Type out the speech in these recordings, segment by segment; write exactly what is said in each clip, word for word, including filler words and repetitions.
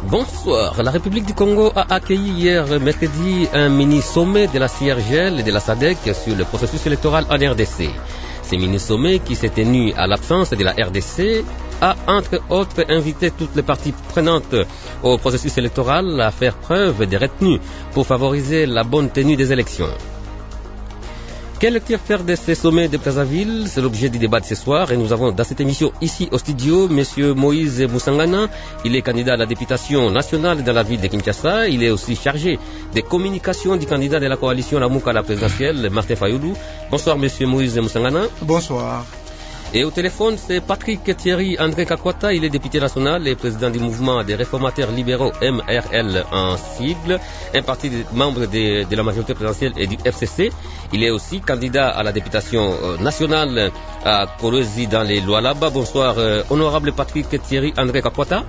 Bonsoir. La République du Congo a accueilli hier mercredi un mini-sommet de la C I R G E L et de la S A D C sur le processus électoral en R D C. Ce mini-sommet, qui s'est tenu à l'absence de la R D C, a entre autres invité toutes les parties prenantes au processus électoral à faire preuve de retenue pour favoriser la bonne tenue des élections. Quelle lecture faire de ces sommets de Brazzaville? C'est l'objet du débat de ce soir et nous avons dans cette émission ici au studio M. Moïse Moussangana. Il est candidat à la députation nationale dans la ville de Kinshasa. Il est aussi chargé des communications du candidat de la coalition Lamuka à la présidentielle, Martin Fayoulou. Bonsoir M. Moïse Moussangana. Bonsoir. Et au téléphone, c'est Patrick Thierry André Kakwata. Il est député national et président du mouvement des réformateurs libéraux M R L en sigle, un parti membre de, de la majorité présidentielle et du F C C. Il est aussi candidat à la députation nationale à Kolwezi dans les Lualaba. Bonsoir, euh, honorable Patrick Thierry André Kakwata.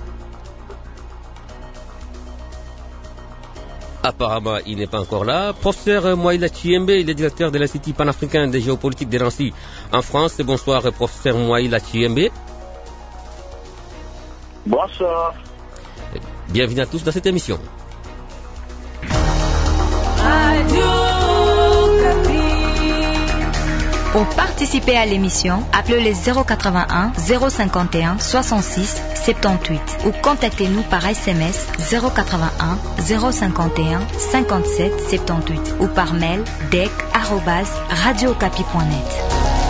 Apparemment, il n'est pas encore là. Professeur Mouaïla Chiembe, il est directeur de l'Institut panafricain de géopolitique de Nancy en France. Bonsoir, professeur Mouaïla Chiembe. Bonsoir. Bienvenue à tous dans cette émission. Pour participer à l'émission, appelez le zéro quatre-vingt-un zéro cinquante et un soixante-six soixante-dix-huit ou contactez-nous par S M S zéro quatre-vingt-un zéro cinquante et un cinquante-sept soixante-dix-huit ou par mail dec arobase radiocapi point net.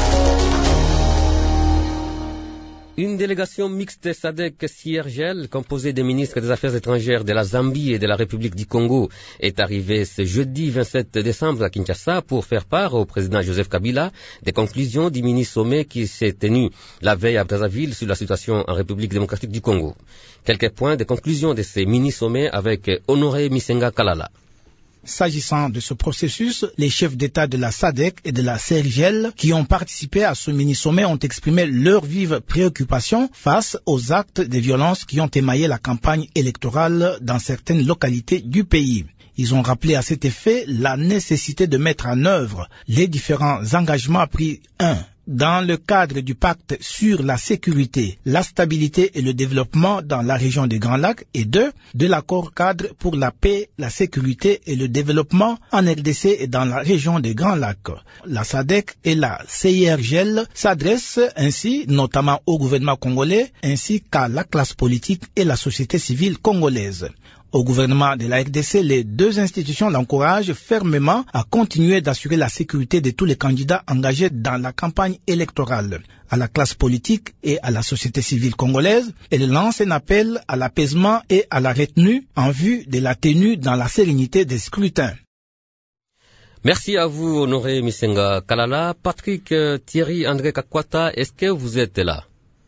Une délégation mixte S A D C-C I R G E L, composée des ministres des Affaires étrangères de la Zambie et de la République du Congo, est arrivée ce jeudi vingt-sept décembre à Kinshasa pour faire part au président Joseph Kabila des conclusions du mini-sommet qui s'est tenu la veille à Brazzaville sur la situation en République démocratique du Congo. Quelques points de conclusion de ces mini-sommets avec Honoré Misenga Kalala. S'agissant de ce processus, les chefs d'État de la S A D C et de la C I R G E L qui ont participé à ce mini-sommet ont exprimé leur vive préoccupation face aux actes de violence qui ont émaillé la campagne électorale dans certaines localités du pays. Ils ont rappelé à cet effet la nécessité de mettre en œuvre les différents engagements pris, un, dans le cadre du pacte sur la sécurité, la stabilité et le développement dans la région des Grands Lacs et deux, de l'accord cadre pour la paix, la sécurité et le développement en R D C et dans la région des Grands Lacs. La S A D C et la C I R G E L s'adressent ainsi notamment au gouvernement congolais ainsi qu'à la classe politique et la société civile congolaise. Au gouvernement de la R D C, les deux institutions l'encouragent fermement à continuer d'assurer la sécurité de tous les candidats engagés dans la campagne électorale. À la classe politique et à la société civile congolaise, elle lance un appel à l'apaisement et à la retenue en vue de la tenue dans la sérénité des scrutins. Merci à vous, Honoré Misenga Kalala. Patrick euh, Thierry André Kakwata, est-ce que vous êtes là?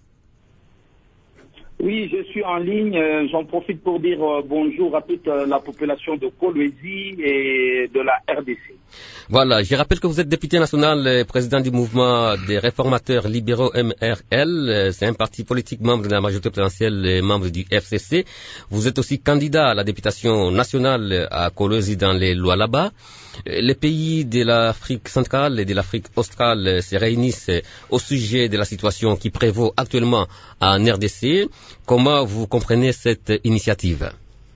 Oui, je suis en ligne. J'en profite pour dire euh, bonjour à toute euh, la population de Kolwezi et de la R D C. Voilà, je rappelle que vous êtes député national et président du mouvement des réformateurs libéraux M R L. C'est un parti politique membre de la majorité présidentielle et membre du F C C. Vous êtes aussi candidat à la députation nationale à Kolwezi dans les Lualaba. Les pays de l'Afrique centrale et de l'Afrique australe se réunissent au sujet de la situation qui prévaut actuellement en R D C. Comment vous comprenez cette initiative?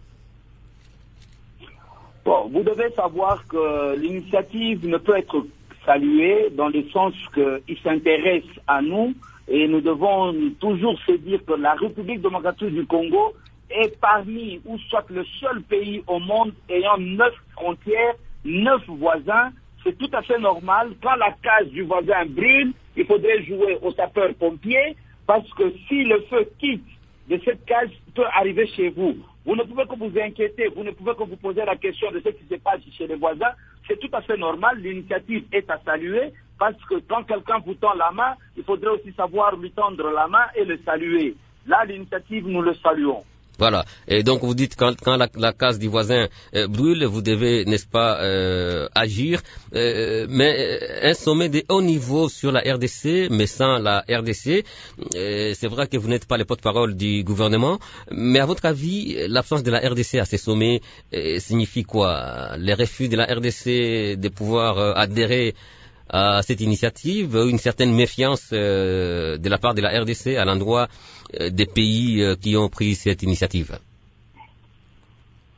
Bon, vous devez savoir que l'initiative ne peut être saluée dans le sens qu'il s'intéresse à nous et nous devons toujours se dire que la République démocratique du Congo est parmi, ou soit le seul pays au monde ayant neuf frontières, neuf voisins. C'est tout à fait normal. Quand la case du voisin brûle, il faudrait jouer aux sapeurs-pompiers parce que si le feu quitte de cette case, peut arriver chez vous. Vous ne pouvez que vous inquiéter, vous ne pouvez que vous poser la question de ce qui se passe chez les voisins. C'est tout à fait normal. L'initiative est à saluer parce que quand quelqu'un vous tend la main, il faudrait aussi savoir lui tendre la main et le saluer. Là, l'initiative, nous le saluons. Voilà. Et donc vous dites quand, quand la, la case du voisin euh, brûle, vous devez, n'est-ce pas, euh, agir. Euh, mais un sommet de haut niveau sur la R D C, mais sans la R D C, euh, c'est vrai que vous n'êtes pas le porte-parole du gouvernement. Mais à votre avis, l'absence de la R D C à ces sommets euh, signifie quoi? Les refus de la R D C de pouvoir euh, adhérer à cette initiative, une certaine méfiance euh, de la part de la R D C à l'endroit euh, des pays euh, qui ont pris cette initiative?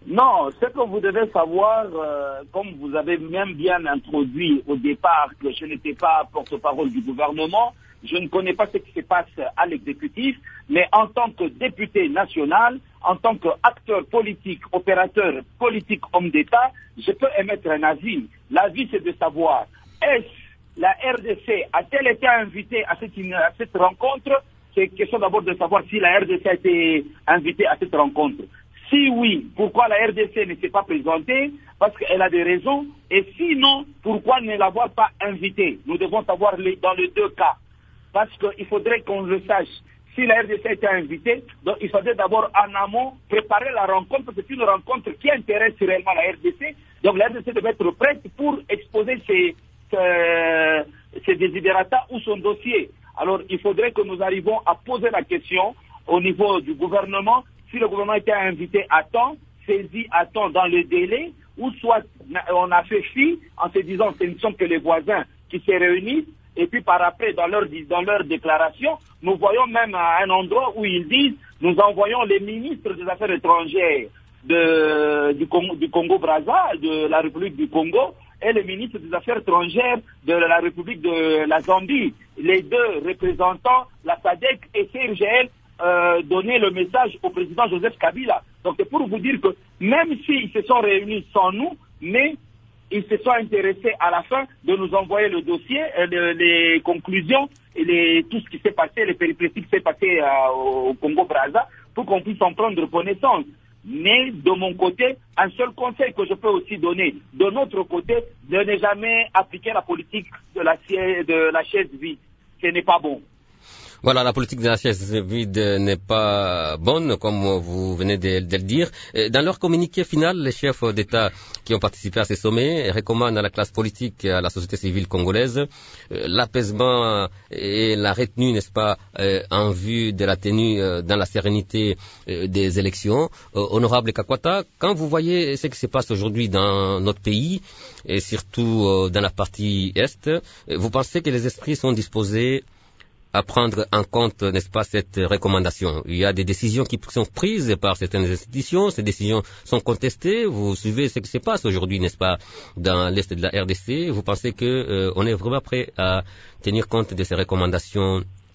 Non, ce que vous devez savoir, euh, comme vous avez même bien introduit au départ que je n'étais pas porte-parole du gouvernement, je ne connais pas ce qui se passe à l'exécutif, mais en tant que député national, en tant qu'acteur politique, opérateur politique, homme d'État, je peux émettre un avis. L'avis, c'est de savoir, est-ce la R D C a-t-elle été invitée à cette, à cette rencontre? C'est question d'abord de savoir si la R D C a été invitée à cette rencontre. Si oui, pourquoi la R D C ne s'est pas présentée? Parce qu'elle a des raisons. Et sinon, pourquoi ne l'avoir pas invitée? Nous devons savoir les, dans les deux cas. Parce qu'il faudrait qu'on le sache. Si la R D C a été invitée, donc il faudrait d'abord en amont préparer la rencontre. C'est une rencontre qui intéresse réellement la R D C. Donc la R D C devait être prête pour exposer ses, ses, ses desiderata ou son dossier. Alors il faudrait que nous arrivions à poser la question au niveau du gouvernement. Si le gouvernement était invité à temps, saisi à temps dans le délai, ou soit on a fait fi en se disant que ce ne sont que les voisins qui se réunissent, et puis par après, dans leur, dans leur déclaration, nous voyons même à un endroit où ils disent, nous envoyons les ministres des Affaires étrangères de, du, Congo, du Congo-Brazza, de la République du Congo, et le ministre des Affaires étrangères de la République de la Zambie. Les deux représentants, la SADC et C R G L, Euh, donner le message au président Joseph Kabila. Donc c'est pour vous dire que même s'ils se sont réunis sans nous, mais ils se sont intéressés à la fin de nous envoyer le dossier, euh, les, les conclusions et les, tout ce qui s'est passé, les péripéties qui s'est passé euh, au Congo-Brazza, pour qu'on puisse en prendre connaissance. Mais de mon côté, un seul conseil que je peux aussi donner, de notre côté, de ne jamais appliquer la politique de la, de la chaise vide. Ce n'est pas bon. Voilà, la politique de la chaise vide n'est pas bonne, comme vous venez de, de le dire. Dans leur communiqué final, les chefs d'État qui ont participé à ces sommets recommandent à la classe politique et à la société civile congolaise l'apaisement et la retenue, n'est-ce pas, en vue de la tenue dans la sérénité des élections. Honorable Kakwata, quand vous voyez ce qui se passe aujourd'hui dans notre pays, et surtout dans la partie Est, vous pensez que les esprits sont disposés à prendre en compte, n'est-ce pas, cette recommandation? Il y a des décisions qui sont prises par certaines institutions, ces décisions sont contestées. Vous suivez ce qui se passe aujourd'hui, n'est-ce pas, dans l'Est de la R D C. Vous pensez que euh, on est vraiment prêt à tenir compte de ces recommandations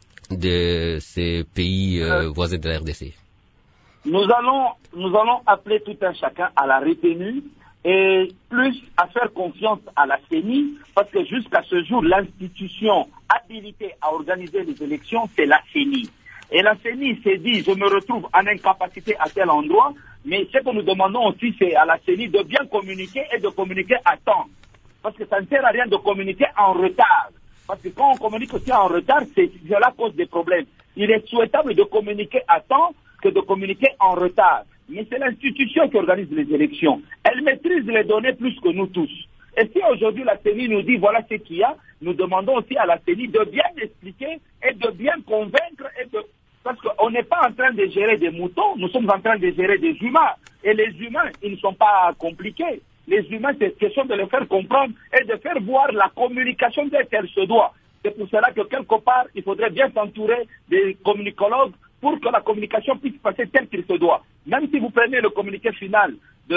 de ces pays euh, voisins de la R D C? Nous allons, nous allons appeler tout un chacun à la retenue et plus à faire confiance à la C E N I, parce que jusqu'à ce jour, l'institution habilitée à organiser les élections, c'est la C E N I. Et la C E N I s'est dit, je me retrouve en incapacité à tel endroit, mais ce que nous demandons aussi, c'est à la C E N I de bien communiquer et de communiquer à temps. Parce que ça ne sert à rien de communiquer en retard. Parce que quand on communique aussi en retard, c'est cela cause des problèmes. Il est souhaitable de communiquer à temps que de communiquer en retard. Mais c'est l'institution qui organise les élections. Elle maîtrise les données plus que nous tous. Et si aujourd'hui la C E N I nous dit voilà ce qu'il y a, nous demandons aussi à la C E N I de bien expliquer et de bien convaincre. Et de... Parce qu'on n'est pas en train de gérer des moutons, nous sommes en train de gérer des humains. Et les humains, ils ne sont pas compliqués. Les humains, c'est question de les faire comprendre et de faire voir la communication telle qu'elle se doit. C'est pour cela que quelque part, il faudrait bien s'entourer des communicologues pour que la communication puisse passer telle qu'il se doit. Même si vous prenez le communiqué final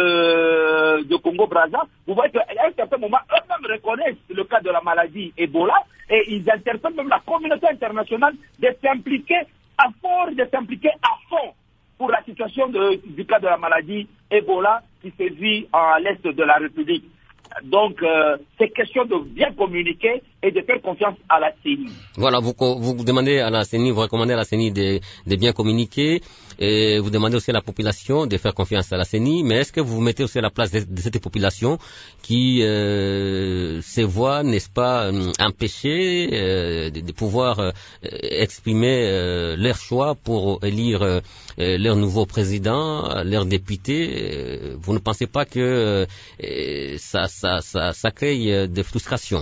de, de Congo-Brazza, vous voyez qu'à un certain moment, eux-mêmes reconnaissent le cas de la maladie Ebola et ils interpellent même la communauté internationale de s'impliquer à fond, de s'impliquer à fond pour la situation de, du cas de la maladie Ebola qui se vit à l'est de la République. Donc, euh, c'est question de bien communiquer et de faire confiance à la C E N I. Voilà, vous, vous demandez à la C E N I, vous recommandez à la C E N I de, de bien communiquer et vous demandez aussi à la population de faire confiance à la C E N I, mais est-ce que vous vous mettez aussi à la place de, de cette population qui euh, se voit, n'est-ce pas, empêchée euh, de, de pouvoir euh, exprimer euh, leur choix pour élire euh, leur nouveau président, leur député? euh, Vous ne pensez pas que euh, ça, ça, ça, ça crée de frustration?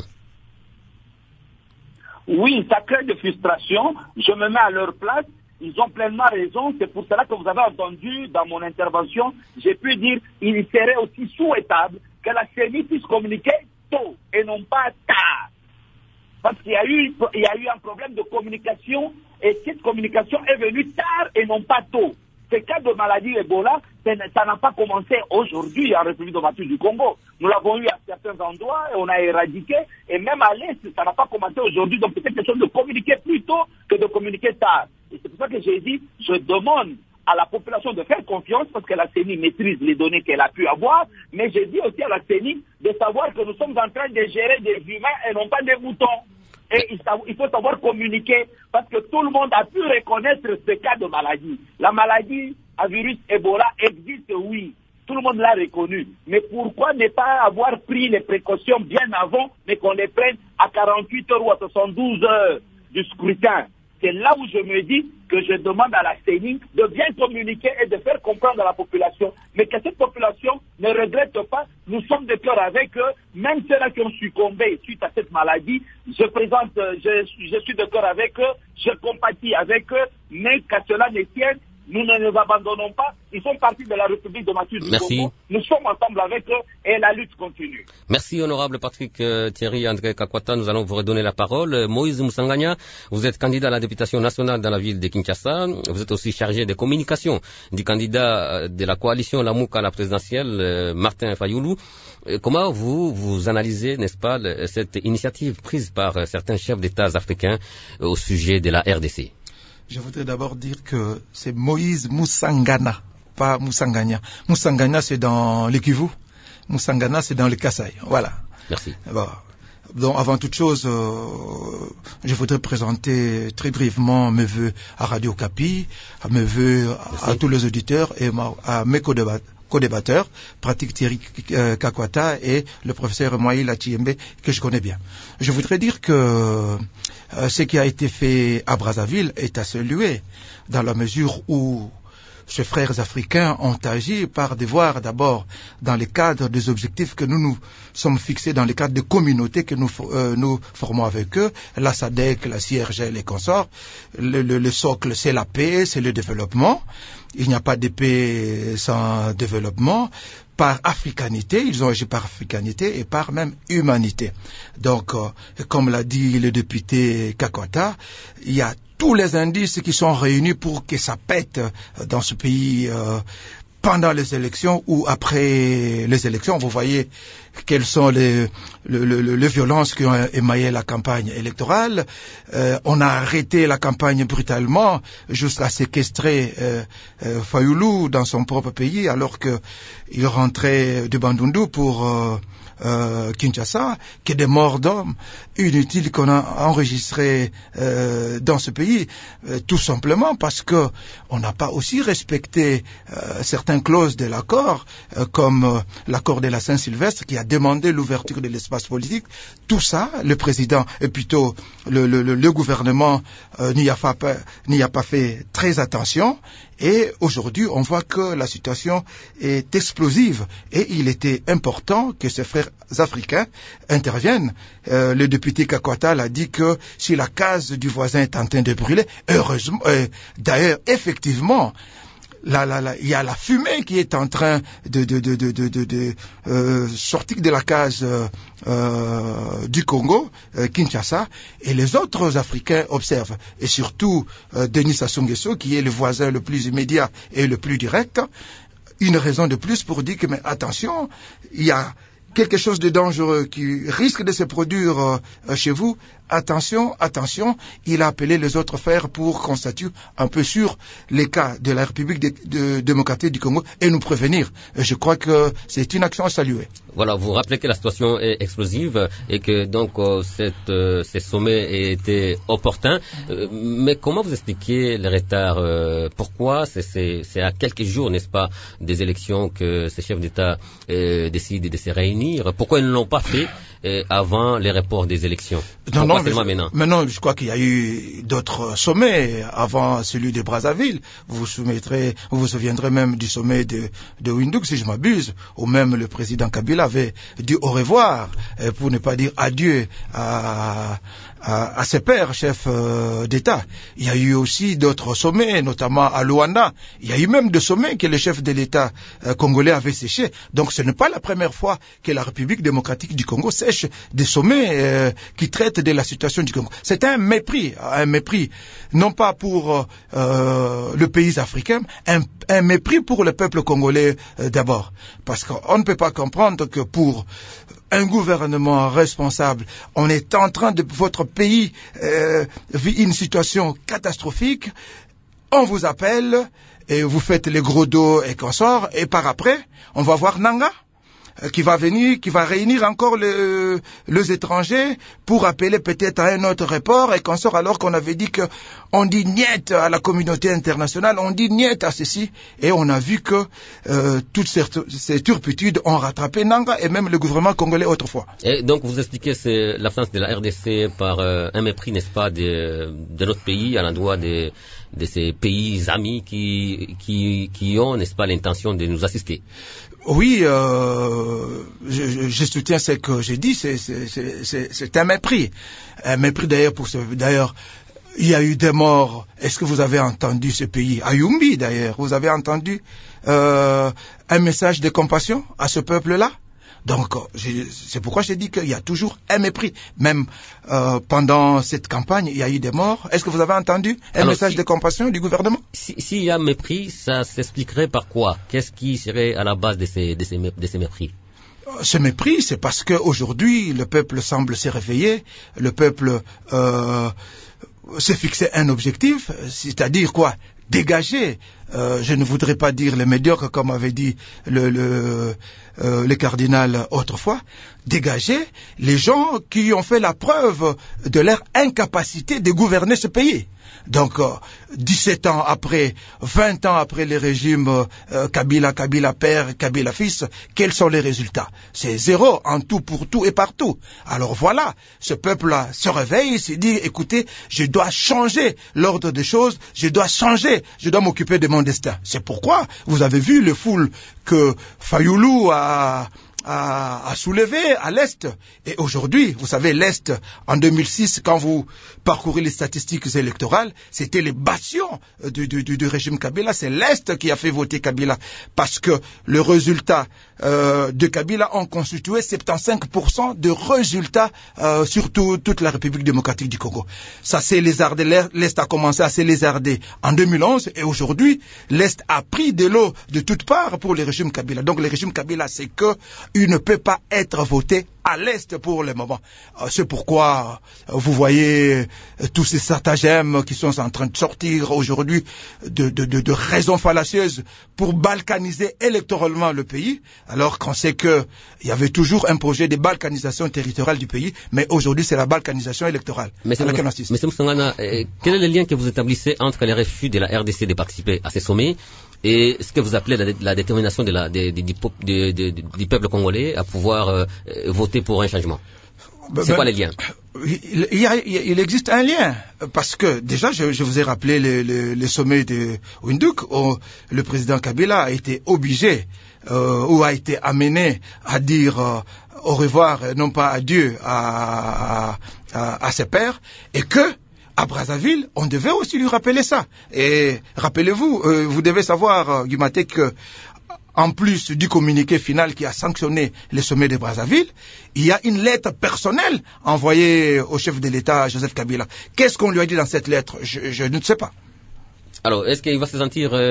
Oui, ça crée de frustration. Je me mets à leur place. Ils ont pleinement raison. C'est pour cela que vous avez entendu dans mon intervention, j'ai pu dire il serait aussi souhaitable que la C E N I puisse communiquer tôt et non pas tard. Parce qu'il y a eu, il y a eu un problème de communication et cette communication est venue tard et non pas tôt. Ces cas de maladie Ebola, ça n'a pas commencé aujourd'hui en République démocratique du Congo. Nous l'avons eu à certains endroits et on a éradiqué. Et même à l'Est, ça n'a pas commencé aujourd'hui. Donc c'est question de communiquer plus tôt que de communiquer tard. Et c'est pour ça que j'ai dit, je demande à la population de faire confiance parce que la C E N I maîtrise les données qu'elle a pu avoir. Mais j'ai dit aussi à la C E N I de savoir que nous sommes en train de gérer des humains et non pas des moutons. Et il faut savoir communiquer parce que tout le monde a pu reconnaître ce cas de maladie. La maladie à virus Ebola existe, oui. Tout le monde l'a reconnu. Mais pourquoi ne pas avoir pris les précautions bien avant, mais qu'on les prenne à quarante-huit heures ou à soixante-douze heures du scrutin? C'est là où je me dis que je demande à la C E N I de bien communiquer et de faire comprendre à la population, mais que cette population ne regrette pas. Nous sommes de cœur avec eux, même ceux-là qui ont succombé suite à cette maladie. Je présente, je, je suis de cœur avec eux, je compatis avec eux, mais qu'à cela ne tienne, nous ne nous abandonnons pas. Ils sont partis de la République démocratique du Congo. Nous sommes ensemble avec eux et la lutte continue. Merci, honorable Patrick euh, Thierry André Kakwata. Nous allons vous redonner la parole. Moïse Moussanganya, vous êtes candidat à la députation nationale dans la ville de Kinshasa. Vous êtes aussi chargé de communication du candidat de la coalition Lamouka à la présidentielle, euh, Martin Fayoulou. Euh, comment vous, vous analysez, n'est-ce pas, le, cette initiative prise par euh, certains chefs d'État africains euh, au sujet de la R D C? Je voudrais d'abord dire que c'est Moïse Moussangana, pas Moussanganya. Moussangana, c'est dans le Kivu. Moussangana, c'est dans le Kasaï. Voilà. Merci. Bon. Donc, avant toute chose, euh, je voudrais présenter très brièvement mes vœux à Radio Kapi, à mes vœux à, à tous les auditeurs et à mes co-débatteurs, Pratique Thierry euh, Kakwata et le professeur Moïla Chiembe, que je connais bien. Je voudrais dire que euh, ce qui a été fait à Brazzaville est à saluer, dans la mesure où ces frères africains ont agi par devoir d'abord dans le cadre des objectifs que nous nous sommes fixés, dans le cadre des communautés que nous, euh, nous formons avec eux, la S A D C, la C I R G L et consorts. Le, le, le socle, c'est la paix, c'est le développement. Il n'y a pas de paix sans développement. Par africanité, ils ont agi par africanité et par même humanité. Donc, euh, comme l'a dit le député Kakwata, il y a tous les indices qui sont réunis pour que ça pète dans ce pays euh, pendant les élections ou après les élections. Vous voyez quelles sont les, les, les, les violences qui ont émaillé la campagne électorale. Euh, on a arrêté la campagne brutalement jusqu'à séquestrer euh, euh, Fayoulou dans son propre pays alors qu'il rentrait de Bandundu pour euh, euh, Kinshasa, que des morts d'hommes inutiles qu'on a enregistrés euh, dans ce pays, euh, tout simplement parce que on n'a pas aussi respecté euh, certaines clauses de l'accord, euh, comme euh, l'accord de la Saint-Sylvestre qui a demandé l'ouverture de l'espace politique. Tout ça, le président, et plutôt le, le, le gouvernement euh, n'y a pas, n'y a pas fait très attention. Et aujourd'hui, on voit que la situation est explosive et il était important que ces frères africains interviennent. Euh, le député Kakwata l'a dit que si la case du voisin est en train de brûler, heureusement, euh, d'ailleurs, effectivement, Là, là, là, il y a la fumée qui est en train de, de, de, de, de, de, de euh, sortir de la case euh, euh, du Congo, euh, Kinshasa, et les autres Africains observent. Et surtout, euh, Denis Sassou Nguesso, qui est le voisin le plus immédiat et le plus direct, une raison de plus pour dire que, mais attention, il y a quelque chose de dangereux qui risque de se produire euh, chez vous. Attention, attention, il a appelé les autres frères pour constater un peu sur les cas de la République de, de, démocratique du Congo et nous prévenir. Je crois que c'est une action à saluer. Voilà, vous rappelez que la situation est explosive et que donc euh, cette, euh, ces sommets étaient opportuns. Euh, mais comment vous expliquez le retard euh, Pourquoi c'est, c'est, c'est à quelques jours, n'est-ce pas, des élections que ces chefs d'État euh, décident de se réunir? Pourquoi ils ne l'ont pas fait euh, avant les reports des élections? Non, non, mais, maintenant? maintenant, je crois qu'il y a eu d'autres sommets avant celui de Brazzaville. Vous vous soumettrez, vous vous souviendrez même du sommet de, de Windhoek, si je m'abuse, où même le président Kabila avait dit au revoir, pour ne pas dire adieu à, à, à ses pairs, chefs euh, d'État. Il y a eu aussi d'autres sommets, notamment à Luanda. Il y a eu même des sommets que le chef de l'État euh, congolais avait séché. Donc ce n'est pas la première fois que la République démocratique du Congo sèche des sommets euh, qui traitent compte de la situation du Congo. C'est un mépris, un mépris, non pas pour euh, le pays africain, un, un mépris pour le peuple congolais euh, d'abord. Parce qu'on ne peut pas comprendre que pour un gouvernement responsable, on est en train de... Votre pays euh, vit une situation catastrophique, on vous appelle et vous faites les gros dos et consorts, et par après, on va voir Nanga, qui va venir, qui va réunir encore le, les étrangers pour appeler peut-être à un autre report et qu'on sort, alors qu'on avait dit que on dit niet à la communauté internationale, on dit niet à ceci, et on a vu que euh, toutes ces, ces turpitudes ont rattrapé Nanga et même le gouvernement congolais autrefois. Et donc vous expliquez c'est l'absence de la R D C par euh, un mépris, n'est-ce pas, de, de notre pays à l'endroit de, de ces pays amis qui, qui, qui ont, n'est-ce pas, l'intention de nous assister. Oui, euh, je, je soutiens ce que j'ai dit, c'est, c'est, c'est, c'est un mépris. Un mépris d'ailleurs pour ce... D'ailleurs, il y a eu des morts. Est-ce que vous avez entendu ce pays? À Yumbi d'ailleurs, vous avez entendu euh, un message de compassion à ce peuple-là? Donc, c'est pourquoi j'ai dit qu'il y a toujours un mépris. Même euh, pendant cette campagne, il y a eu des morts. Est-ce que vous avez entendu un Alors, message si, de compassion du gouvernement? S'il si y a mépris, ça s'expliquerait par quoi? Qu'est-ce qui serait à la base de ces, de ces, de ces mépris? Ce mépris, c'est parce qu'aujourd'hui, le peuple semble se réveiller. Le peuple euh, s'est fixé un objectif, c'est-à-dire quoi? Dégager, euh, je ne voudrais pas dire les médiocres comme avait dit le, le, euh, le cardinal autrefois, dégager les gens qui ont fait la preuve de leur incapacité de gouverner ce pays. Donc, euh, dix-sept ans après, vingt ans après les régimes euh, Kabila, Kabila père, Kabila fils, quels sont les résultats? C'est zéro en tout pour tout et partout. Alors voilà, ce peuple-là se réveille et se dit, écoutez, je dois changer l'ordre des choses, je dois changer, je dois m'occuper de mon destin. C'est pourquoi vous avez vu le foule que Fayoulou a... à, à soulever à l'Est. Et aujourd'hui, vous savez, l'Est, en deux mille six, quand vous parcourez les statistiques électorales, c'était les bastions du, du, du, du régime Kabila. C'est l'Est qui a fait voter Kabila. Parce que le résultat euh, de Kabila ont constitué soixante-quinze pour cent de résultats euh, sur tout, toute la République démocratique du Congo. Ça s'est lézardé, l'Est a commencé à se lézarder en deux mille onze et aujourd'hui, l'Est a pris de l'eau de toutes parts pour le régime Kabila. Donc le régime Kabila, c'est que il ne peut pas être voté à l'Est pour le moment. C'est pourquoi vous voyez tous ces stratagèmes qui sont en train de sortir aujourd'hui de, de, de, de raisons fallacieuses pour balkaniser électoralement le pays, alors qu'on sait qu'il y avait toujours un projet de balkanisation territoriale du pays, mais aujourd'hui c'est la balkanisation électorale. Mais M. Moussangana, quel est le lien que vous établissez entre les refus de la R D C de participer à ces sommets et ce que vous appelez la, la détermination de la, de, de, de, de, de, du peuple congolais à pouvoir euh, voter pour un changement? C'est ben, quoi les liens? il, il, y a, il existe un lien, parce que déjà, je, je vous ai rappelé le, le, le sommet de Windhoek, où le président Kabila a été obligé, euh, ou a été amené à dire euh, au revoir, non pas adieu, à, à, à, à ses pairs, et que à Brazzaville, on devait aussi lui rappeler ça. Et rappelez-vous, euh, vous devez savoir, euh, Guimaté, que en plus du communiqué final qui a sanctionné le sommet de Brazzaville, il y a une lettre personnelle envoyée au chef de l'État, Joseph Kabila. Qu'est-ce qu'on lui a dit dans cette lettre? je, je ne sais pas. Alors, est-ce qu'il va se sentir euh,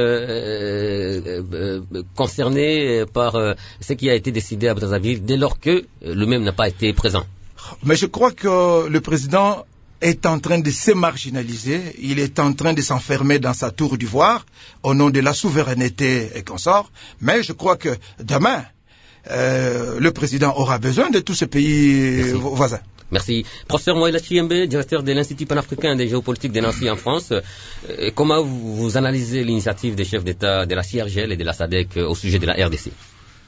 euh, euh, concerné par euh, ce qui a été décidé à Brazzaville dès lors que le même n'a pas été présent? Mais je crois que le président est en train de se marginaliser, il est en train de s'enfermer dans sa tour d'ivoire au nom de la souveraineté et consort, mais je crois que demain, euh, le président aura besoin de tous ces pays Merci. voisins. Merci. Professeur Moïla Chiembe, directeur de l'Institut panafricain des géopolitiques de Nancy en France, euh, comment vous, vous analysez l'initiative des chefs d'État de la C I R G L et de la S A D C au sujet de la R D C?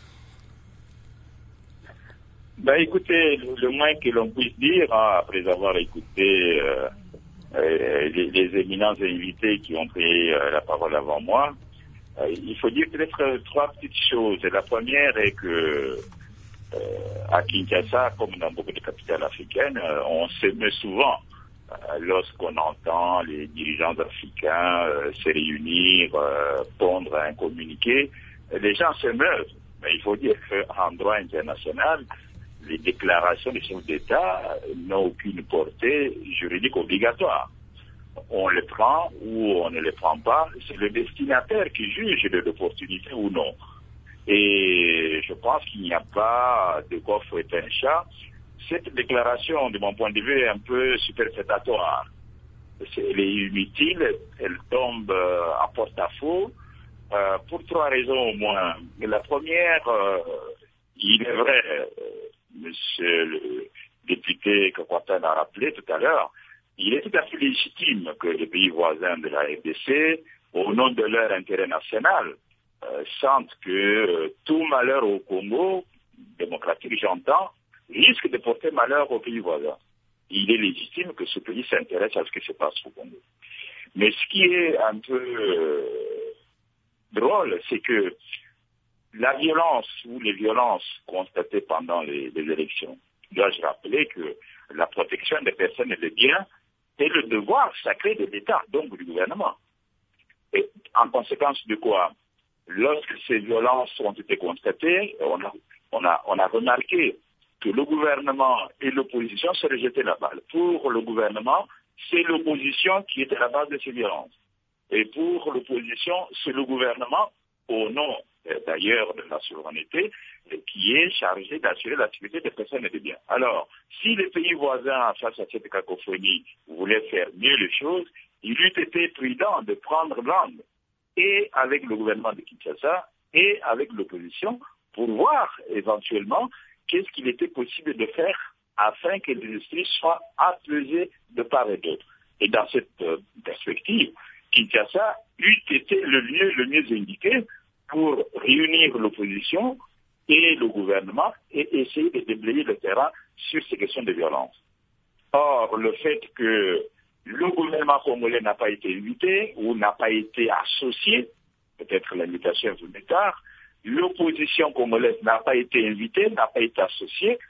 Ben, écoutez, le moins que l'on puisse dire, hein, après avoir écouté euh, euh, les, les éminents invités qui ont pris euh, la parole avant moi, euh, il faut dire peut-être trois petites choses. La première est que euh, à Kinshasa, comme dans beaucoup de capitales africaines, euh, on s'émeut souvent euh, lorsqu'on entend les dirigeants africains euh, se réunir, euh, pondre un communiqué. Les gens s'émeuvent, mais il faut dire qu'en droit international, les déclarations des chefs d'État n'ont aucune portée juridique obligatoire. On les prend ou on ne les prend pas, c'est le destinataire qui juge de l'opportunité ou non. Et je pense qu'il n'y a pas de quoi fouetter un chat. Cette déclaration, de mon point de vue, est un peu superfétatoire. Elle est inutile, elle tombe euh, à porte-à-faux, euh, pour trois raisons au moins. La première, euh, il est vrai, euh, monsieur le député Kokwatan a rappelé tout à l'heure, il est tout à fait légitime que les pays voisins de la R D C, au nom de leur intérêt national, euh, sentent que euh, tout malheur au Congo, démocratique j'entends, risque de porter malheur aux pays voisins. Il est légitime que ce pays s'intéresse à ce qui se passe au Congo. Mais ce qui est un peu euh, drôle, c'est que la violence ou les violences constatées pendant les, les élections, dois-je rappeler que la protection des personnes et des biens est le devoir sacré de l'État, donc du gouvernement. Et en conséquence de quoi, lorsque ces violences ont été constatées, on a, on a, on a remarqué que le gouvernement et l'opposition se rejetaient la balle. Pour le gouvernement, c'est l'opposition qui est à la base de ces violences. Et pour l'opposition, c'est le gouvernement, au nom d'ailleurs de la souveraineté, qui est chargé d'assurer la sécurité des personnes et des biens. Alors, si les pays voisins, face à cette cacophonie, voulaient faire mieux les choses, il eût été prudent de prendre langue, et avec le gouvernement de Kinshasa, et avec l'opposition, pour voir éventuellement qu'est-ce qu'il était possible de faire afin que les esprits soient apaisés de part et d'autre. Et dans cette euh, perspective, Kinshasa eût été le lieu le mieux indiqué pour réunir l'opposition et le gouvernement et essayer de déblayer le terrain sur ces questions de violence. Or, le fait que le gouvernement congolais n'a pas été invité ou n'a pas été associé, peut-être l'invitation est venue tard, l'opposition congolaise n'a pas été invitée, n'a pas été associée,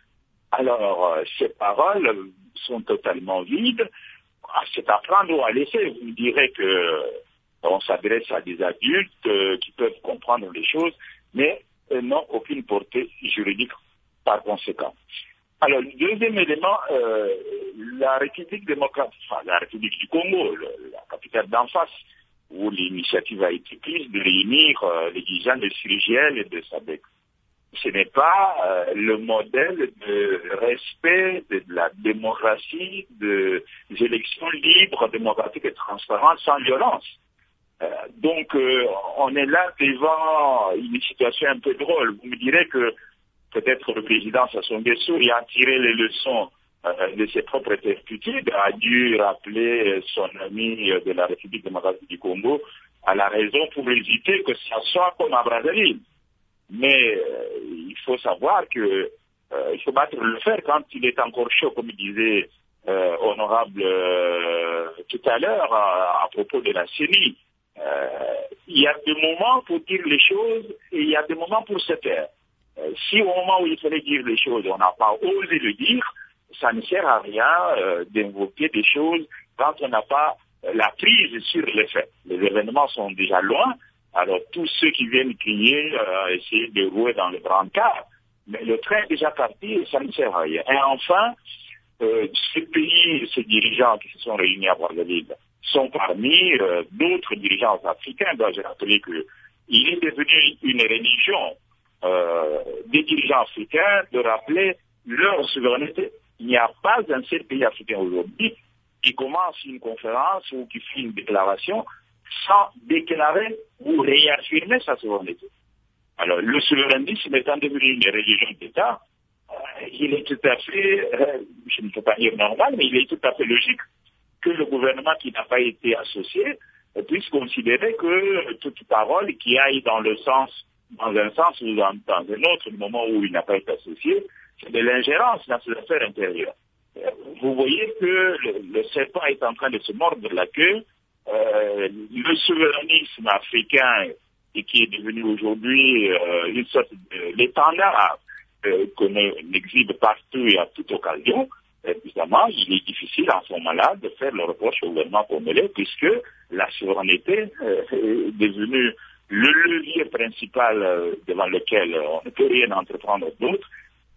alors euh, ces paroles sont totalement vides. C'est à prendre ou à laisser. Vous me direz que on s'adresse à des adultes euh, qui peuvent comprendre les choses, mais euh, n'ont aucune portée juridique par conséquent. Alors, le deuxième élément, euh, la République démocratique, enfin la République du Congo, le, la capitale d'en face, où l'initiative a été prise de réunir euh, les dirigeants de C I R G E L et de S A D C. Ce n'est pas euh, le modèle de respect de la démocratie, de, des élections libres, démocratiques et transparentes sans violence. Euh, donc, euh, on est là devant une situation un peu drôle. Vous me direz que peut-être le président Sassou Nguesso a tiré les leçons euh, de ses propres certitudes, a dû rappeler son ami de la République démocratique du Congo à la raison pour éviter que ça soit comme à Brazzaville. Mais euh, il faut savoir que euh, il faut battre le fer quand il est encore chaud, comme disait euh, honorable euh, tout à l'heure à, à propos de la C E N I. Euh, il y a des moments pour dire les choses et il y a des moments pour se taire. Euh, si au moment où il fallait dire les choses, on n'a pas osé le dire, ça ne sert à rien euh, d'invoquer des choses quand on n'a pas la prise sur les faits. Les événements sont déjà loin. Alors, tous ceux qui viennent crier, euh, essayer de rouer dans le brancard, mais le train est déjà parti et ça ne sert à rien. Et enfin, euh, ces pays, ces dirigeants qui se sont réunis à Brazzaville sont parmi euh, d'autres dirigeants africains. Donc, j'ai rappelé qu'il est devenu une religion euh, des dirigeants africains de rappeler leur souveraineté. Il n'y a pas un seul pays africain aujourd'hui qui commence une conférence ou qui fait une déclaration sans déclarer ou réaffirmer sa souveraineté. Alors, le souverainisme étant devenu une religion d'État, euh, il est tout à fait, euh, je ne peux pas dire normal, mais il est tout à fait logique que le gouvernement qui n'a pas été associé euh, puisse considérer que toute parole qui aille dans le sens, dans un sens ou dans, dans un autre, du moment où il n'a pas été associé, c'est de l'ingérence dans ses affaires intérieures. Euh, vous voyez que le, le serpent est en train de se mordre la queue. Euh, le souverainisme africain et qui est devenu aujourd'hui euh, une sorte de l'étendard euh, qu'on exhibe partout et à toute occasion, évidemment, il est difficile en ce moment-là de faire le reproche au gouvernement congolais puisque la souveraineté euh, est devenue le levier principal euh, devant lequel on ne peut rien entreprendre d'autre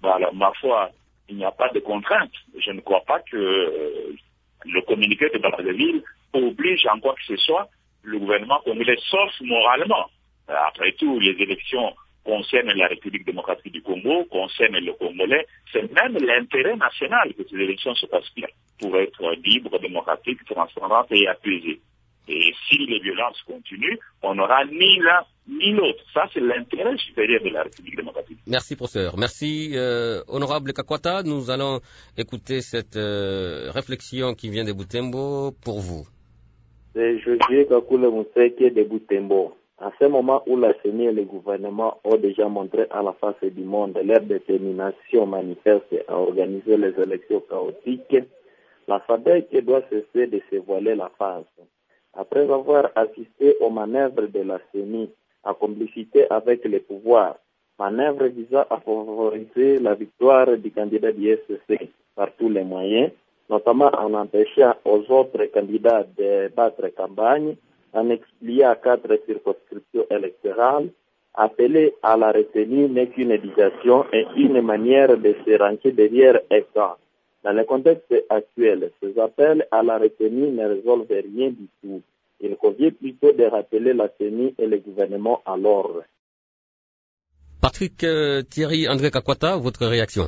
bah, alors, ma foi, il n'y a pas de contrainte. Je ne crois pas que euh, le communiqué de Brazzaville oblige en quoi que ce soit le gouvernement congolais, sauf moralement. Après tout, les élections concernent la République démocratique du Congo, concernent le Congolais. C'est même l'intérêt national que ces élections se passent bien pour être libres, démocratiques, transparentes et apaisées. Et si les violences continuent, on n'aura ni l'un ni l'autre. Ça, c'est l'intérêt supérieur de la République démocratique. Merci, professeur. Merci, euh, honorable Kakwata. Nous allons écouter cette euh, réflexion qui vient de Butembo pour vous. C'est Josué Kakule Mousseke de Butembo. À ce moment où la C E N I et le gouvernement ont déjà montré à la face du monde leur détermination manifeste à organiser les élections chaotiques, la S A D C doit cesser de se voiler la face. Après avoir assisté aux manœuvres de la C E N I en complicité avec les pouvoirs, manœuvres visant à favoriser la victoire du candidat du S C par tous les moyens, notamment en empêchant aux autres candidats de battre campagne, en expliant quatre circonscriptions électorales, appeler à la retenue n'est qu'une éducation et une manière de se ranquer derrière écran. Dans le contexte actuel, ces appels à la retenue ne résolvent rien du tout. Il convient plutôt de rappeler la C E N I et le gouvernement à l'ordre. Patrick euh, Thierry André Kakwata, votre réaction?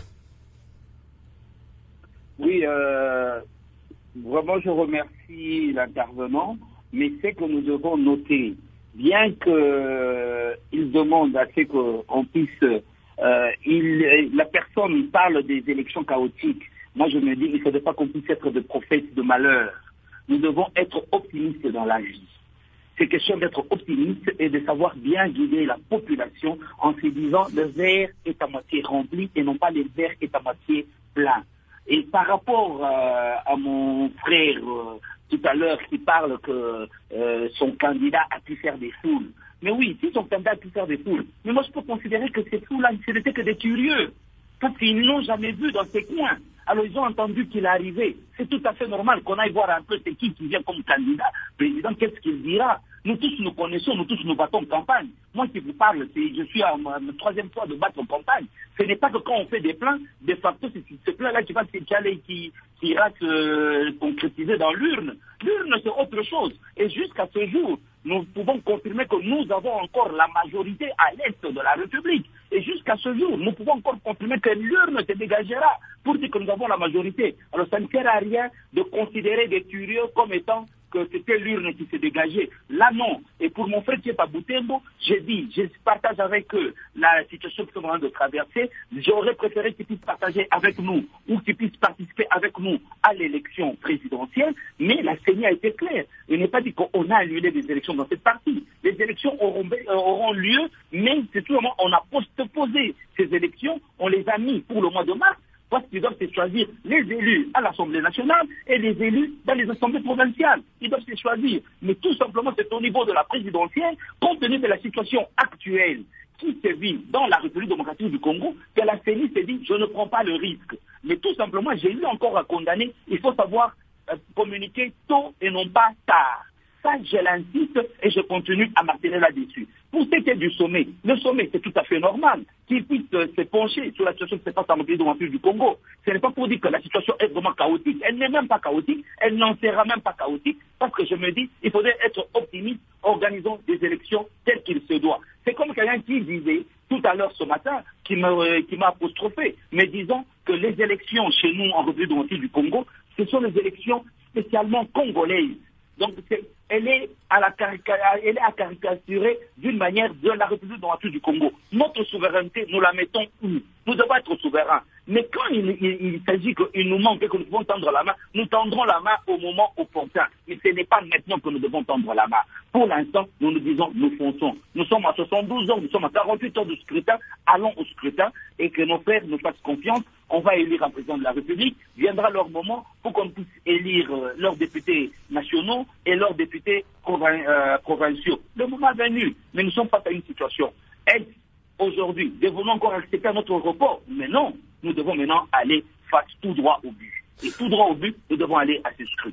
Oui, euh, vraiment je remercie l'intervenant, mais c'est que nous devons noter, bien qu'il euh, demande à ce qu'on puisse, euh, il, la personne parle des élections chaotiques. Moi je me dis, il ne faudrait pas qu'on puisse être des prophètes de malheur. Nous devons être optimistes dans la vie. C'est question d'être optimiste et de savoir bien guider la population en se disant le verre est à moitié rempli et non pas le verre est à moitié plein. Et par rapport euh, à mon frère euh, tout à l'heure qui parle que euh, son candidat a pu faire des foules. Mais oui, si son candidat a pu faire des foules, mais moi je peux considérer que ces foules-là, ce n'étaient que des curieux. Parce qu'ils ne l'ont jamais vu dans ces coins. Alors ils ont entendu qu'il est arrivé. C'est tout à fait normal qu'on aille voir un peu c'est qui qui vient comme candidat président, qu'est-ce qu'il dira. Nous tous nous connaissons, nous tous nous battons en campagne. Moi qui vous parle, je suis à ma troisième fois de battre en campagne. Ce n'est pas que quand on fait des plans, de facto, c'est ce plan-là qui va qui, qui, qui ira se concrétiser dans l'urne. L'urne, c'est autre chose. Et jusqu'à ce jour, nous pouvons confirmer que nous avons encore la majorité à l'est de la République. Et jusqu'à ce jour, nous pouvons encore confirmer que l'urne se dégagera pour dire que nous avons la majorité. Alors ça ne sert à rien de considérer des curieux comme étant que c'était l'urne qui s'est dégagée. Là, non. Et pour mon frère qui est à Butembo, j'ai dit, je partage avec eux la situation qu'ils sont en train de traverser. J'aurais préféré qu'ils puissent partager avec nous ou qu'ils puissent participer avec nous à l'élection présidentielle. Mais la C E N I a été claire. Il n'est pas dit qu'on a annulé des élections dans cette partie. Les élections auront, euh, auront lieu, mais c'est tout le monde, on a postposé ces élections, on les a mis pour le mois de mars, parce qu'ils doivent se choisir les élus à l'Assemblée nationale et les élus dans les assemblées provinciales. Ils doivent se choisir. Mais tout simplement, c'est au niveau de la présidentielle, compte tenu de la situation actuelle qui se vit dans la République démocratique du Congo, que la C E N I s'est dit, je ne prends pas le risque. Mais tout simplement, j'ai eu encore à condamner, il faut savoir euh, communiquer tôt et non pas tard. Ça, je l'insiste et je continue à marteler là-dessus. Pour ce qui est du sommet, le sommet, c'est tout à fait normal qu'il puisse euh, se pencher sur la situation qui se passe dans le pays du Congo. Ce n'est pas pour dire que la situation est vraiment chaotique. Elle n'est même pas chaotique. Elle n'en sera même pas chaotique parce que je me dis, il faudrait être optimiste, organisons des élections telles qu'il se doit. C'est comme quelqu'un qui disait tout à l'heure ce matin, qui m'a euh, qui m'a apostrophé, mais disons que les élections chez nous en République démocratique du Congo, ce sont les élections spécialement congolaises. Donc, c'est, elle, est à la elle est à caricaturer d'une manière de la République démocratique du Congo. Notre souveraineté, nous la mettons où? Nous devons être souverains. Mais quand il, il, il s'agit qu'il nous manque et que nous devons tendre la main, nous tendrons la main au moment opportun. Mais ce n'est pas maintenant que nous devons tendre la main. Pour l'instant, nous nous disons, nous fonçons. Nous sommes à soixante-douze ans, nous sommes à quarante-huit heures de scrutin. Allons au scrutin et que nos frères nous fassent confiance. On va élire un président de la République. Viendra leur moment pour qu'on puisse élire euh, leurs députés nationaux et leurs députés provin- euh, provinciaux. Le moment est venu, mais nous sommes face à une situation. Est aujourd'hui, devons-nous encore accepter notre report? Mais non, nous devons maintenant aller face tout droit au but. Et tout droit au but, nous devons aller à ce scrutin.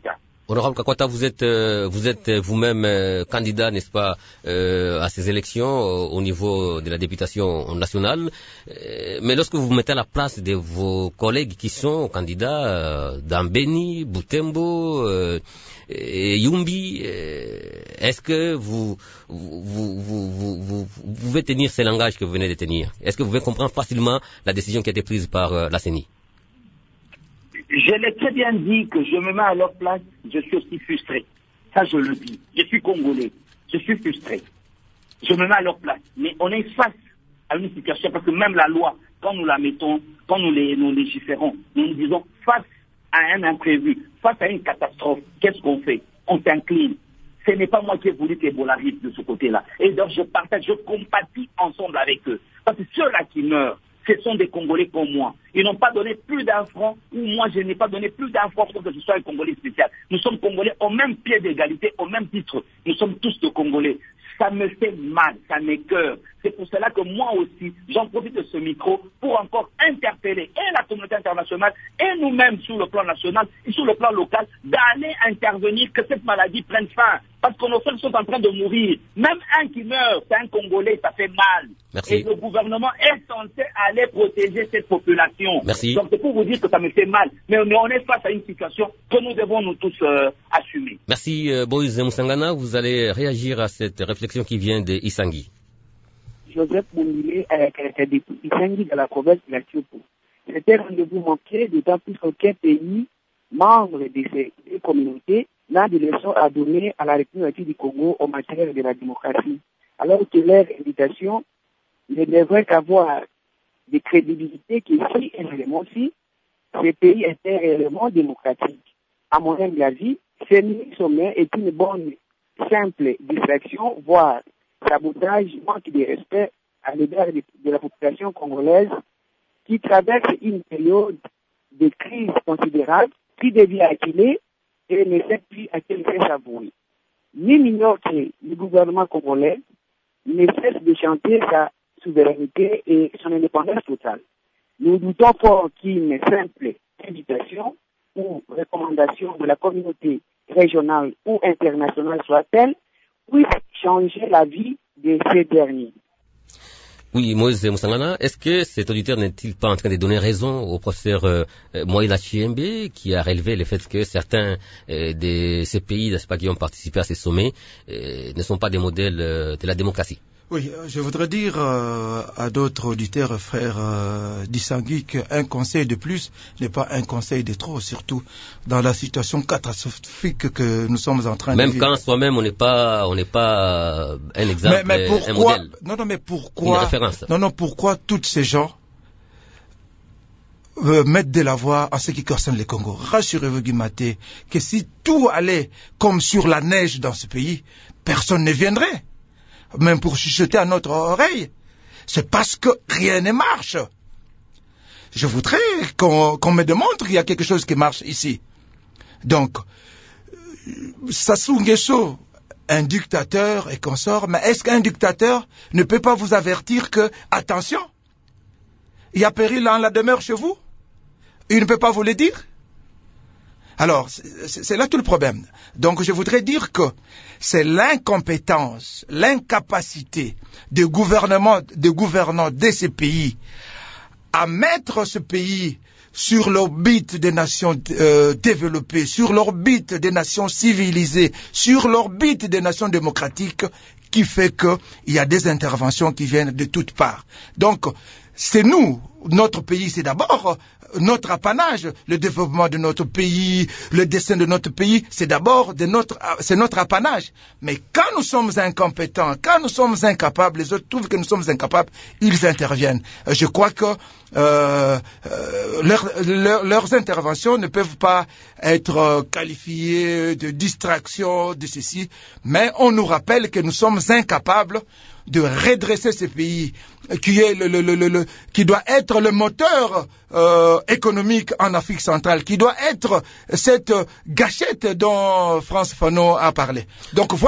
Honorable Kakwata, vous êtes, euh, vous êtes vous-même euh, candidat, n'est-ce pas, euh, à ces élections euh, au niveau de la députation nationale. Euh, mais lorsque vous vous mettez à la place de vos collègues qui sont candidats euh, dans Beni, Butembo, euh, et Yumbi, euh, est-ce que vous vous, vous, vous, vous, vous, vous pouvez tenir ce langage que vous venez de tenir? Est-ce que vous pouvez comprendre facilement la décision qui a été prise par euh, la C E N I? Je l'ai très bien dit que je me mets à leur place, je suis aussi frustré. Ça, je le dis. Je suis congolais. Je suis frustré. Je me mets à leur place. Mais on est face à une situation, parce que même la loi, quand nous la mettons, quand nous, les, nous légiférons, nous nous disons face à un imprévu, face à une catastrophe, qu'est-ce qu'on fait? On s'incline. Ce n'est pas moi qui ai voulu qu'Ebola arrive de ce côté-là. Et donc je partage, je compatis ensemble avec eux. Parce que ceux-là qui meurent, ce sont des Congolais comme moi. Ils n'ont pas donné plus d'un franc, ou moi je n'ai pas donné plus d'un franc pour que ce soit un Congolais spécial. Nous sommes Congolais au même pied d'égalité, au même titre. Nous sommes tous de Congolais. Ça me fait mal, ça m'écoeure. C'est pour cela que moi aussi, j'en profite de ce micro pour encore interpeller et la communauté internationale et nous-mêmes sur le plan national et sur le plan local d'aller intervenir, que cette maladie prenne fin. Parce que nos frères sont en train de mourir. Même un qui meurt, c'est un Congolais, ça fait mal. Merci. Et le gouvernement est censé aller protéger cette population. Merci. Donc c'est pour vous dire que ça me fait mal. Mais, mais on est face à une situation que nous devons nous tous euh, assumer. Merci euh, Boïse Moussangana. Vous allez réagir à cette réflexion qui vient de Isangi. Joseph Boumile avec un député Isangi de la province de la Tiopo. C'était un rendez-vous manqué, d'autant plus qu'aucun pays membre de ces deux communautés n'a de leçons à donner à la République du Congo en matière de la démocratie. Alors que leur invitation ne devrait qu'avoir de crédibilité que si un élément si ces pays étaient réellement démocratiques. À mon humble avis, ce mini-sommet est une bonne, simple distraction, voire sabotage, manque de respect à l'égard de, de la population congolaise qui traverse une période de crise considérable qui devient acculée et ne sait plus à quel fait s'avouer. Nul n'ignore que le gouvernement congolais ne cesse de chanter sa souveraineté et son indépendance totale. Nous doutons fort qu'une simple invitation ou recommandation de la communauté régionale ou internationale soit-elle puisse changer la vie de ces derniers. Oui, Moïse Moussangana, est-ce que cet auditeur n'est-il pas en train de donner raison au professeur euh, Moïla Chiembe qui a relevé le fait que certains euh, de ces pays, n'est-ce pas, qui ont participé à ces sommets euh, ne sont pas des modèles euh, de la démocratie? Oui, je voudrais dire euh, à d'autres auditeurs, frères euh, d'Isangui, qu'un conseil de plus n'est pas un conseil de trop, surtout dans la situation catastrophique que nous sommes en train Même de vivre. Même quand soi-même on n'est pas, on n'est pas un exemple, mais, mais pourquoi, un modèle. Non, non, mais pourquoi, une référence. Non, non, pourquoi tous ces gens euh, mettent de la voix en ce qui concerne le Congo? Rassurez-vous, Guimaté, que si tout allait comme sur la neige dans ce pays, personne ne viendrait. Même pour chuchoter à notre oreille, c'est parce que rien ne marche. Je voudrais qu'on qu'on me démontre qu'il y a quelque chose qui marche ici. Donc, Sassou Nguesso, un dictateur et consort, mais est-ce qu'un dictateur ne peut pas vous avertir que, attention, il y a péril en la demeure chez vous? Il ne peut pas vous le dire? Alors, c'est là tout le problème. Donc, je voudrais dire que c'est l'incompétence, l'incapacité des gouvernements, des gouvernants de ces pays à mettre ce pays sur l'orbite des nations euh, développées, sur l'orbite des nations civilisées, sur l'orbite des nations démocratiques, qui fait qu'il y a des interventions qui viennent de toutes parts. Donc, c'est nous, notre pays, c'est d'abord notre apanage, le développement de notre pays, le destin de notre pays, c'est d'abord de notre, c'est notre apanage. Mais quand nous sommes incompétents, quand nous sommes incapables, les autres trouvent que nous sommes incapables, ils interviennent. Je crois que euh, euh, leur, leur, leurs interventions ne peuvent pas être qualifiées de distraction, de ceci, mais on nous rappelle que nous sommes incapables de redresser ce pays qui est le, le, le, le qui doit être le moteur euh, économique en Afrique centrale, qui doit être cette gâchette dont France Fanon a parlé. Donc voilà,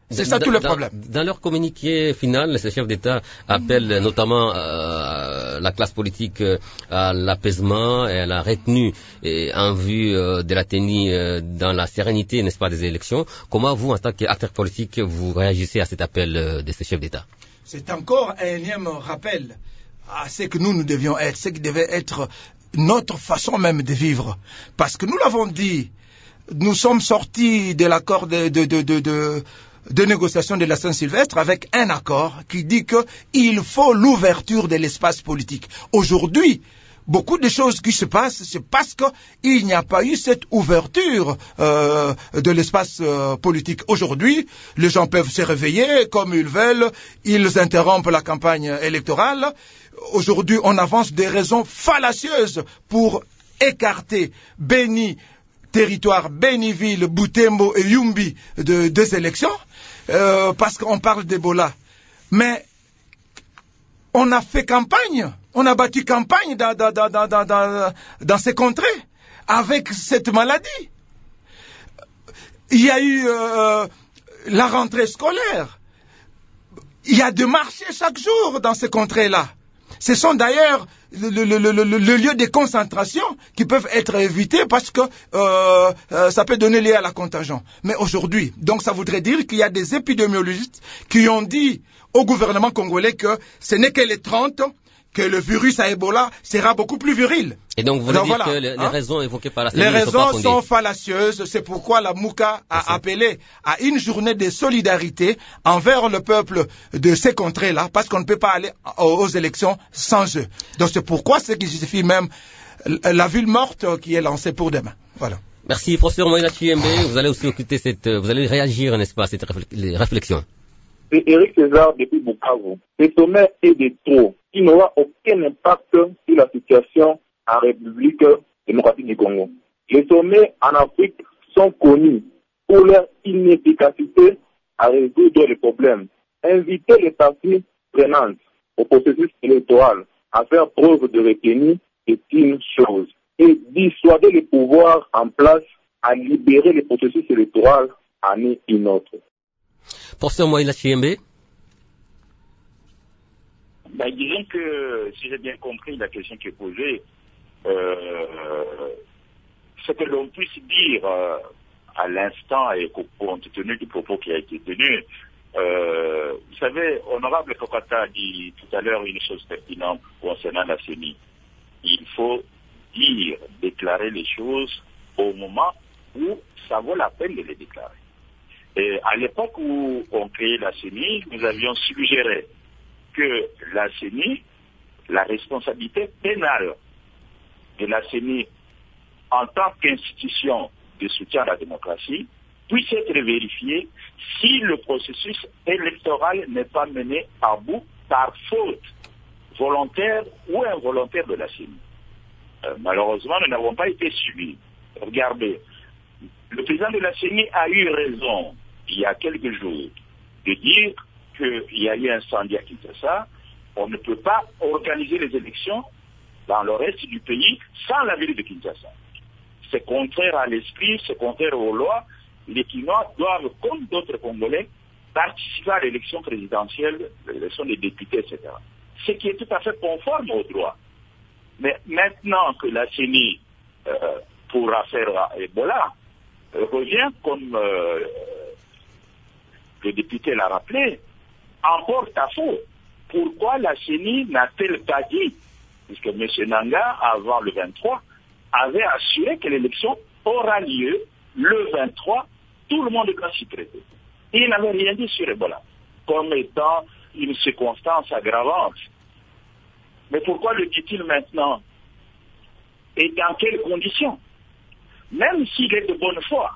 C'est ça dans, tout le dans, problème. Dans leur communiqué final, ces chefs d'État appellent notamment euh, la classe politique euh, à l'apaisement et à la retenue et en vue euh, de la tenue euh, dans la sérénité, n'est-ce pas, des élections. Comment vous, en tant qu'acteur politique, vous réagissez à cet appel euh, de ces chefs d'État? C'est encore un énième rappel à ce que nous, nous devions être, ce qui devait être notre façon même de vivre. Parce que nous l'avons dit, nous sommes sortis de l'accord de, de, de, de, de, de négociation de la Saint-Sylvestre avec un accord qui dit qu'il faut l'ouverture de l'espace politique. Aujourd'hui, beaucoup de choses qui se passent, c'est parce qu'il n'y a pas eu cette ouverture euh, de l'espace euh, politique. Aujourd'hui, les gens peuvent se réveiller comme ils veulent, ils interrompent la campagne électorale. Aujourd'hui, on avance des raisons fallacieuses pour écarter Beni, territoire Béniville, Butembo et Yumbi de, des élections, euh, parce qu'on parle d'Ebola. Mais on a fait campagne, on a battu campagne dans, dans, dans, dans, dans, dans, dans ces contrées avec cette maladie. Il y a eu euh, la rentrée scolaire. Il y a des marchés chaque jour dans ces contrées-là. Ce sont d'ailleurs le, le, le, le, le lieu de concentration qui peuvent être évités parce que euh, euh, ça peut donner lieu à la contagion. Mais aujourd'hui, donc ça voudrait dire qu'il y a des épidémiologistes qui ont dit au gouvernement congolais que ce n'est que les trente que le virus à Ebola sera beaucoup plus viril. Et donc vous voulez alors, dire voilà, que les, hein? les raisons évoquées par la Les C E N I raisons ne sont, pas sont fallacieuses, c'est pourquoi la Mouka a appelé à une journée de solidarité envers le peuple de ces contrées-là, parce qu'on ne peut pas aller aux élections sans eux. Donc c'est pourquoi ce qui justifie même la ville morte qui est lancée pour demain. Voilà. Merci, professeur Moïla Chiembe. Vous allez aussi occuper cette, vous allez réagir, n'est-ce pas, à cette réflexion. C'est Éric César depuis Bukavu. Ce sommet est de trop. Il n'aura aucun impact sur la situation en République démocratique du Congo. Les sommets en Afrique sont connus pour leur inefficacité à résoudre les problèmes. Inviter les parties prenantes au processus électoral à faire preuve de retenue est une chose. Et dissuader les pouvoirs en place à libérer les processus électoraux en est une autre. Professeur Moïla Chiembe. Ben, disons que, si j'ai bien compris la question qui est posée, euh, ce que l'on puisse dire euh, à l'instant et compte tenu du propos qui a été tenu, euh, vous savez, honorable Kokata a dit tout à l'heure une chose pertinente concernant la C E N I. Il faut dire, déclarer les choses au moment où ça vaut la peine de les déclarer. Et à l'époque où on créait la C E N I, nous avions suggéré que la C E N I, la responsabilité pénale de la C E N I en tant qu'institution de soutien à la démocratie puisse être vérifiée si le processus électoral n'est pas mené à bout par faute volontaire ou involontaire de la C E N I. Euh, malheureusement, nous n'avons pas été suivis. Regardez, le président de la C E N I a eu raison il y a quelques jours de dire qu'il y a eu un incendie à Kinshasa. On ne peut pas organiser les élections dans le reste du pays sans la ville de Kinshasa. C'est contraire à l'esprit, c'est contraire aux lois. Les Kinois doivent, comme d'autres Congolais, participer à l'élection présidentielle, l'élection des députés, et cetera. Ce qui est tout à fait conforme aux droits. Mais maintenant que la C E N I, euh, pour affaire à Ebola, euh, revient, comme euh, le député l'a rappelé, en porte-à-faux. Pourquoi la C E N I n'a-t-elle pas dit, puisque M. Nanga, avant le vingt-trois, avait assuré que l'élection aura lieu le vingt-trois, tout le monde doit s'y prêter. Il n'avait rien dit sur Ebola, comme étant une circonstance aggravante. Mais pourquoi le dit-il maintenant? Et dans quelles conditions? Même s'il est de bonne foi,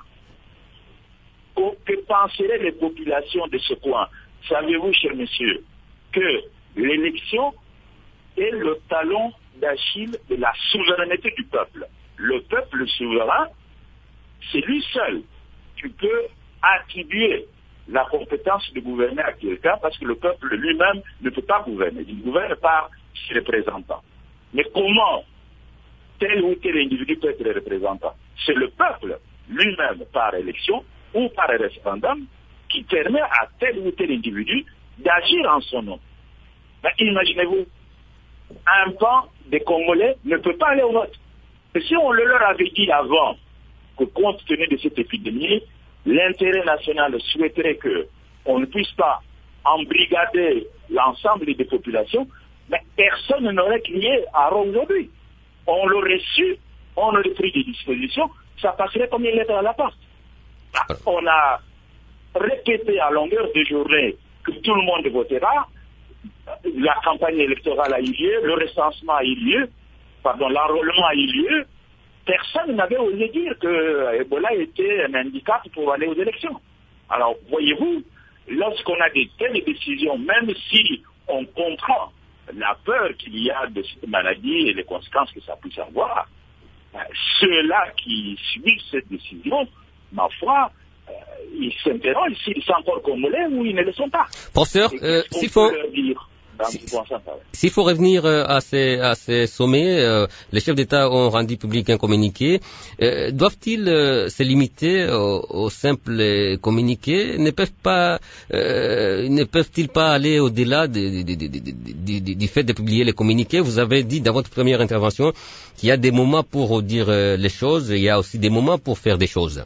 que penseraient les populations de ce coin? Savez-vous, cher monsieur, que l'élection est le talon d'Achille de la souveraineté du peuple. Le peuple souverain, c'est lui seul qui peut attribuer la compétence de gouverner à quelqu'un parce que le peuple lui-même ne peut pas gouverner. Il gouverne par ses représentants. Mais comment tel ou tel individu peut être représentant? C'est le peuple lui-même par élection ou par référendum qui permet à tel ou tel individu d'agir en son nom. Ben, imaginez-vous, un pan des Congolais ne peut pas aller au vote. Et si on le leur avait dit avant que compte tenu de cette épidémie, l'intérêt national souhaiterait qu'on ne puisse pas embrigader l'ensemble des populations, mais personne n'aurait crié à Rome aujourd'hui. On l'aurait su, on aurait pris des dispositions, ça passerait comme une lettre à la poste. On a répété à longueur de journée que tout le monde votera, la campagne électorale a eu lieu, le recensement a eu lieu, pardon, l'enrôlement a eu lieu. Personne n'avait osé dire que Ebola était un handicap pour aller aux élections. Alors, voyez-vous, lorsqu'on a des telles décisions, même si on comprend la peur qu'il y a de cette maladie et les conséquences que ça puisse avoir, ceux-là qui suivent cette décision, ma foi, euh, ils s'interrogent s'ils sont encore congolais ou ils ne le sont pas. Professeur, euh, s'il faut... S'il faut revenir à ces, à ces sommets, euh, les chefs d'État ont rendu public un communiqué. Euh, doivent-ils euh, se limiter au, au simple communiqué? Ne peuvent pas, euh, ne peuvent-ils pas aller au-delà de, de, de, de, de, du fait de publier les communiqués? Vous avez dit dans votre première intervention qu'il y a des moments pour dire euh, les choses, il y a aussi des moments pour faire des choses.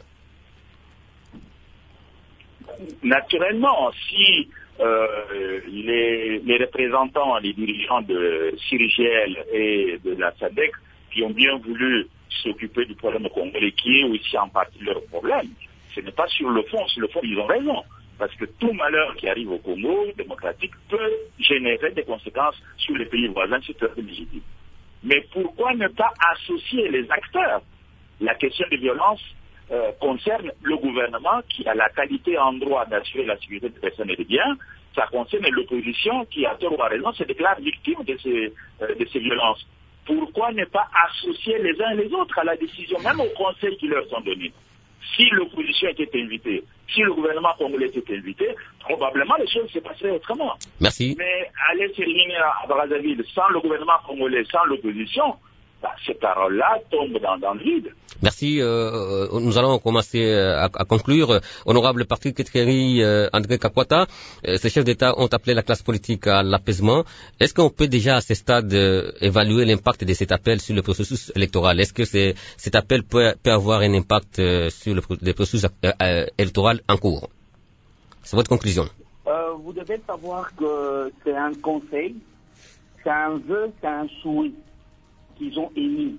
Naturellement, si Euh, les, les représentants, les dirigeants de Sirigel et de la S A D C qui ont bien voulu s'occuper du problème congolais, qui est aussi en partie leur problème, ce n'est pas sur le fond. Sur le fond, ils ont raison. Parce que tout malheur qui arrive au Congo démocratique peut générer des conséquences sur les pays voisins, c'est très légitime. Mais pourquoi ne pas associer les acteurs? La question des violences Euh, concerne le gouvernement qui a la qualité en droit d'assurer la sécurité des personnes et des biens. Ça concerne l'opposition qui, à tort ou à raison, se déclare victime de ces, euh, de ces violences. Pourquoi ne pas associer les uns et les autres à la décision, même aux conseils qui leur sont donnés? Si l'opposition était invitée, si le gouvernement congolais était invité, probablement les choses se passeraient autrement. Merci. Mais aller se réunir à Brazzaville sans le gouvernement congolais, sans l'opposition, bah, ces paroles-là tombent dans, dans le vide. Merci. Euh, nous allons commencer à, à conclure. Honorable Patrick Ketkeri, euh, André Kakwata, euh, ces chefs d'État ont appelé la classe politique à l'apaisement. Est-ce qu'on peut déjà à ce stade euh, évaluer l'impact de cet appel sur le processus électoral? Est-ce que c'est, cet appel peut, peut avoir un impact euh, sur le, le processus euh, euh, électoral en cours? C'est votre conclusion. Euh, vous devez savoir que c'est un conseil, c'est un vœu, c'est un souhait qu'ils ont émis.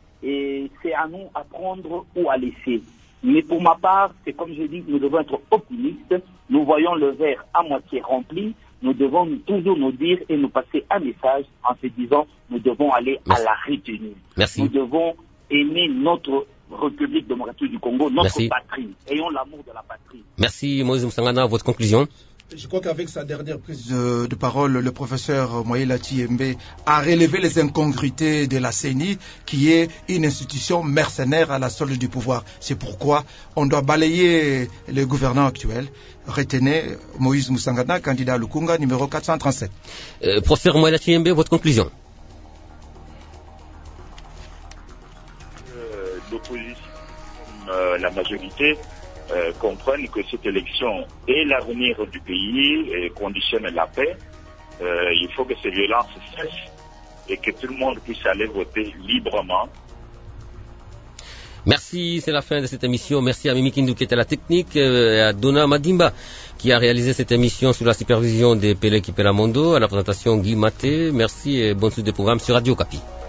Et c'est à nous à prendre ou à laisser. Mais pour ma part, c'est comme je dis, nous devons être optimistes. Nous voyons le verre à moitié rempli. Nous devons toujours nous dire et nous passer un message en se disant, nous devons aller Merci. à la retenue. Merci. Nous devons aimer notre République démocratique du Congo, notre Merci. patrie. Ayons l'amour de la patrie. Merci Moïse Moussangana, votre conclusion? Je crois qu'avec sa dernière prise de, de parole, le professeur Moïla Tiembe a relevé les incongruités de la C E N I, qui est une institution mercenaire à la solde du pouvoir. C'est pourquoi on doit balayer le gouvernant actuel. Retenez Moïse Moussangana, candidat à Lukunga, numéro quatre cent trente-sept. Euh, professeur Moïla Tiembe, votre conclusion? euh, L'opposition, euh, la majorité, Euh, comprennent que cette élection est l'avenir du pays et conditionne la paix. Euh, il faut que ces violences cessent et que tout le monde puisse aller voter librement. Merci, c'est la fin de cette émission. Merci à Mimi Kindu qui était à la technique, et à Dona Madimba qui a réalisé cette émission sous la supervision de Pele Kipelamondo, à la présentation Guy Maté. Merci et bonne suite des programmes sur Radio Okapi.